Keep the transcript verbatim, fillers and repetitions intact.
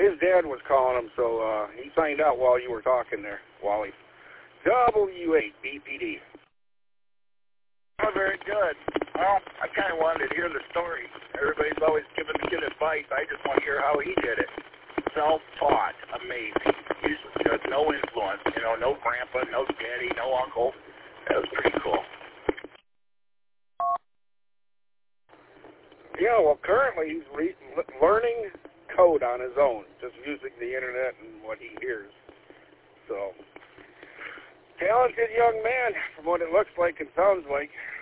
his dad was calling him, so uh, he signed out while you were talking there, Wally. W eight B P D. Oh, very good. Well, I kind of wanted to hear the story. Everybody's always giving the kid advice. I just want to hear how he did it. Self-taught. Amazing. He's just no influence. You know, no grandpa, no daddy, no uncle. That was pretty cool. Yeah, well, currently he's re- learning code on his own, just using the internet and what he hears. So, talented young man, from what it looks like and sounds like.